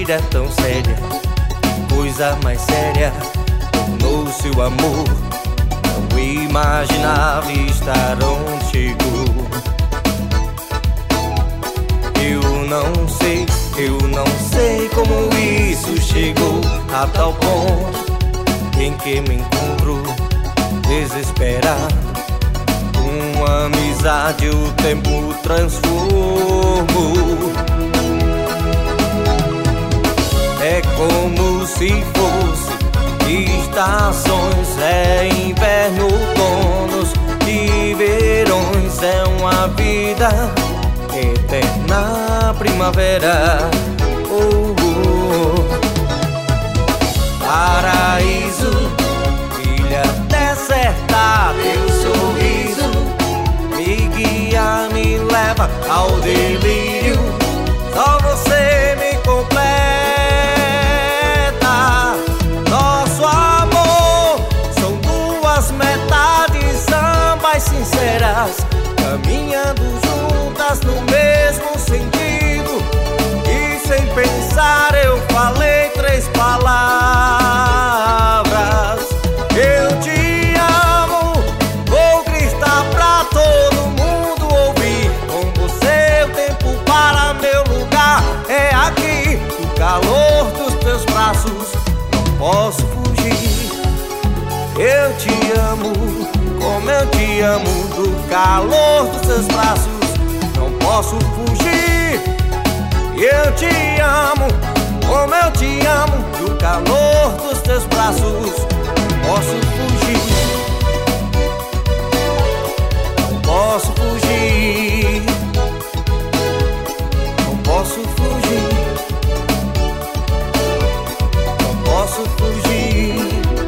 vida tão séria, coisa mais séria tornou-se o amor. Não imaginava estar onde chegou. Eu não sei como isso chegou a tal ponto em que me encontro desesperado. Uma amizade o tempo transformou. É como se fosse estações, é inverno, outonos e verões. É uma vida eterna primavera. Oh, oh. Paraíso, ilha deserta, teu sorriso me guia, me leva ao delírio. Só você me completa. Nosso amor são duas metades, ambas sinceras, caminhando juntas no mesmo sentido. E sem pensar eu falei três palavras: eu te amo. Vou gritar pra todo mundo ouvir. Com você o tempo para, meu lugar é aqui. Do calor dos teus braços não posso fugir. Eu te amo, como eu te amo. Do calor dos teus braços não posso fugir. Eu te amo, como eu te amo. Do calor dos teus braços não posso fugir. Não posso fugir. Não posso fugir. Não posso fugir.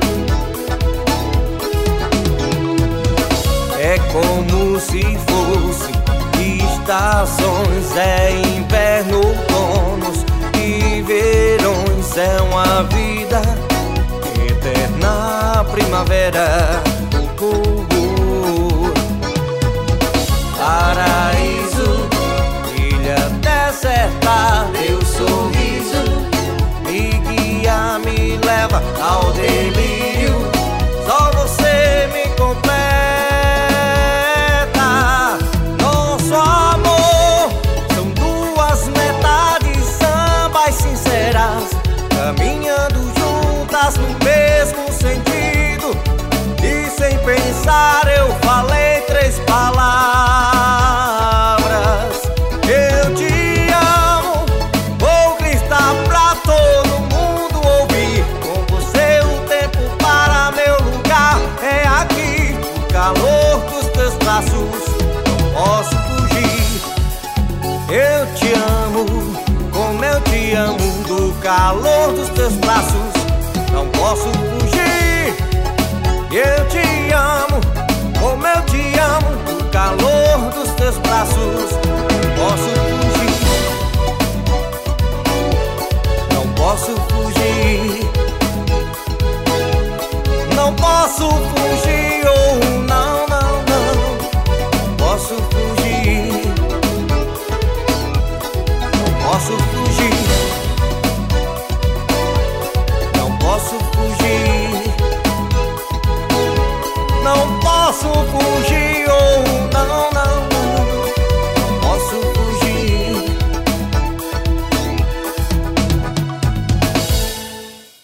É como se fosse estações, é inverno, outonos e verões. É uma vida eterna primavera. Paraíso, ilha deserta, teu sorriso me guia, me leva ao delírio. Só você me completa. Nosso amor são duas metades, ambas sinceras, caminhando juntas no mesmo sentido. E sem pensar eu falei três palavras: eu te amo. Vou gritar pra todo mundo ouvir. Com você o tempo para, meu lugar é aqui. O calor dos teus braços não posso fugir. Eu te amo, como eu te amo. Do calor dos teus braços não posso fugir. Eu te amo, como eu te amo. Do calor dos teus braços não posso fugir. Não posso fugir. Não posso fugir. Oh, não, não, não. Não posso fugir. Não posso fugir.